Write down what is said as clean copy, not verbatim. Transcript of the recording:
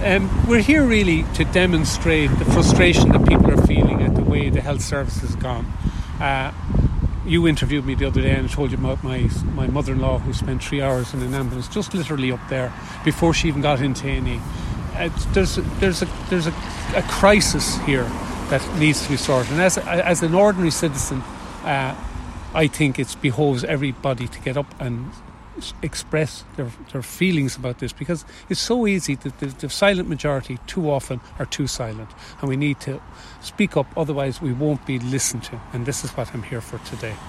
We're here really to demonstrate the frustration that people are feeling at the way the health service has gone. You interviewed me the other day and I told you about my mother-in-law who spent 3 hours in an ambulance just literally up there before she even got into A&E. There's a crisis here that needs to be sorted. And as an ordinary citizen, I think it behoves everybody to get up and express their feelings about this, because it's so easy that the silent majority too often are too silent, and we need to speak up, otherwise we won't be listened to, and this is what I'm here for today.